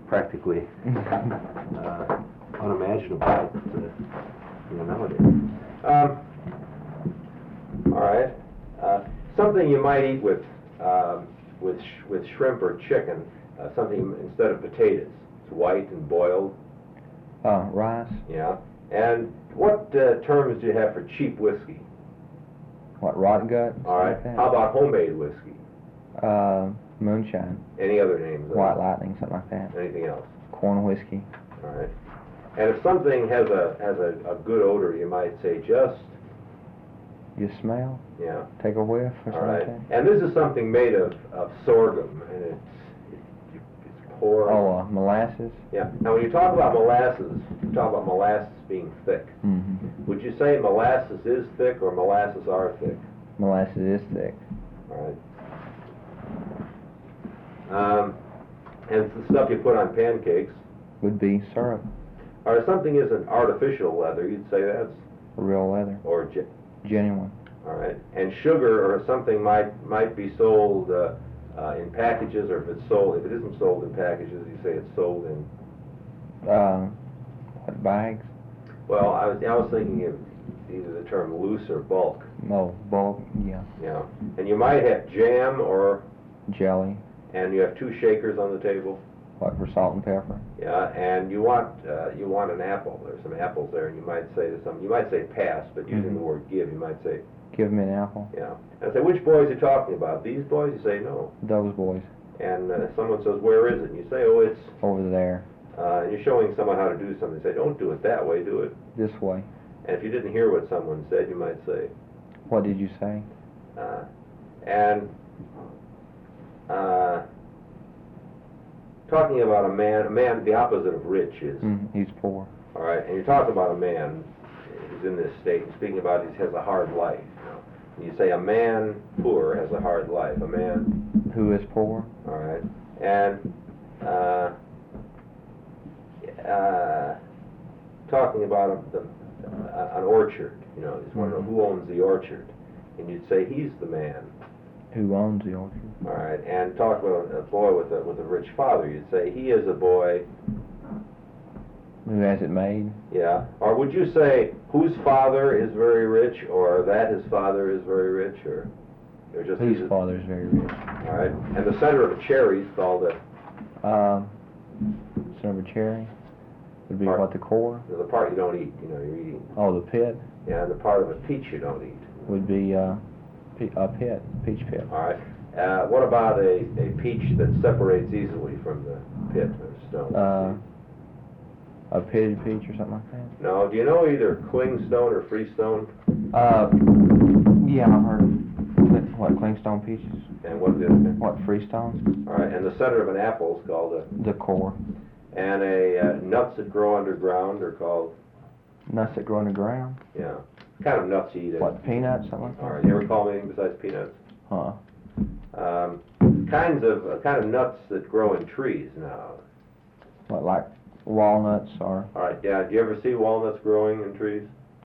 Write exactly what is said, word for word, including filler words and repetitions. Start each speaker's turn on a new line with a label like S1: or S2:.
S1: practically uh, unimaginable, uh, you know, nowadays. Um, all right. Uh, something you might eat with um, with sh with shrimp or chicken. Uh, something instead of potatoes. It's white and boiled.
S2: Uh, rice.
S1: Yeah. And what uh, terms do you have for cheap whiskey?
S2: What, rot gut?
S1: All right.
S2: Like
S1: How about homemade whiskey?
S2: Uh, moonshine.
S1: Any other names?
S2: White lightning, something like that.
S1: Anything else?
S2: Corn whiskey.
S1: All right. And if something has a has a, a good odor, you might say just.
S2: You smell?
S1: Yeah.
S2: Take a whiff or
S1: All
S2: something
S1: right.
S2: like that?
S1: And this is something made of, of sorghum, and it's it, it's poor.
S2: Oh, uh, molasses?
S1: Yeah. Now, when you talk about molasses, you talk about molasses being thick.
S2: Mm-hmm.
S1: Would you say molasses is thick or molasses are thick?
S2: Molasses is thick.
S1: All right. Um, and it's the stuff you put on pancakes.
S2: Would be syrup.
S1: Or something is an artificial leather, you'd say that's
S2: Real leather.
S1: or ge
S2: Genuine.
S1: all right. And sugar or something might might be sold uh, uh, in packages, or if it's sold, if it isn't sold in packages, you say it's sold in.
S2: Uh, what, bags?
S1: Well, I was I was thinking of either the term loose or bulk.
S2: No, bulk, yeah.
S1: Yeah. And you might have jam or
S2: Jelly.
S1: and you have two shakers on the table.
S2: What, for salt and pepper?
S1: Yeah, and you want uh, you want an apple. There's some apples there, and you might say to some, you might say pass, but using
S2: Mm-hmm.
S1: the word give, you might say,
S2: Give me an apple.
S1: yeah. And I say, which boys are you talking about? These boys? You say no.
S2: Those boys.
S1: And uh, someone says, where is it? And you say, oh, it's.
S2: Over there.
S1: Uh, and you're showing someone how to do something. You say, don't do it that way. Do it.
S2: This way.
S1: And if you didn't hear what someone said, you might say.
S2: What did you say?
S1: Uh, and. Uh, talking about a man, a man, the opposite of rich is,
S2: Mm, he's poor.
S1: all right, and you're talking about a man who's in this state, and speaking about he has a hard life, you know. And you say a man poor has a hard life, a man,
S2: Who is poor?
S1: all right, and uh, uh, talking about a, the, uh, an orchard, you know, he's wondering who owns the orchard, and you'd say he's the man.
S2: Who owns the orchard?
S1: All right, and talk about a boy with a with a rich father. You'd say he is a boy.
S2: Who has it made?
S1: Yeah. Or would you say whose father is very rich, or that his father is very rich, or or just
S2: Whose
S1: he's a-
S2: father is very rich?
S1: All right. And the center of a cherry is called a
S2: Um, center of a cherry would be
S1: Part.
S2: what, the core?
S1: the part you don't eat. You know, you're eating.
S2: Oh, the pit
S1: Yeah, and the part of a peach you don't eat.
S2: would be uh, pe a pit, peach pit.
S1: All right. Uh, what about a, a peach that separates easily from the pit or stone?
S2: Uh, a pitted peach or something like that.
S1: no. Do you know either clingstone or freestone?
S2: Uh, yeah, I've heard of cli- what, clingstone peaches.
S1: And what is the other thing?
S2: What, freestone?
S1: All right. And the center of an apple is called a.
S2: The core.
S1: And a uh, nuts that grow underground are called.
S2: Nuts that grow in the ground.
S1: Yeah. Kind of nuts you eat.
S2: What, peanuts, something like that?
S1: All right. You ever call anything besides peanuts?
S2: Huh.
S1: Um, kinds of uh, kind of nuts that grow in trees now.
S2: What, like walnuts or?
S1: All right. Yeah. Do you ever see walnuts growing in trees?